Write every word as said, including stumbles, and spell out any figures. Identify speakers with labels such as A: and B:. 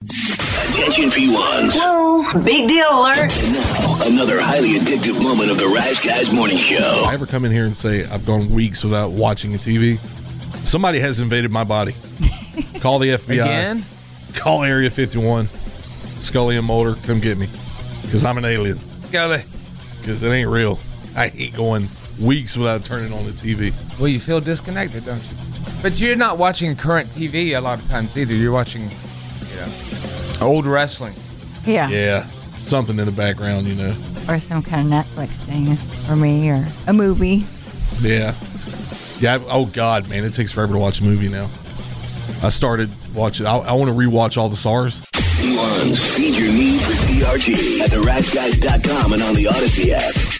A: Attention P ones.
B: Whoa, big deal alert.
A: And now, another highly addictive moment of the Rise Guys Morning Show.
C: If I ever come in here and say I've gone weeks without watching a T V, somebody has invaded my body. Call the F B I.
D: Again?
C: Call Area fifty-one. Scully and Mulder, come get me. Because I'm an alien.
D: Scully.
C: Because it ain't real. I hate going weeks without turning on the T V.
D: Well, you feel disconnected, don't you? But you're not watching current T V a lot of times either. You're watching, you know, old wrestling.
E: Yeah.
C: Yeah. Something in the background, you know.
E: Or some kind of Netflix things for me, or a movie.
C: Yeah. Yeah. I, oh, God, man. It takes forever to watch a movie now. I started watching. I, I want to rewatch all the S A Rs.
A: P ones, feed your need for T R G at the rise guys dot com and on the Odyssey app.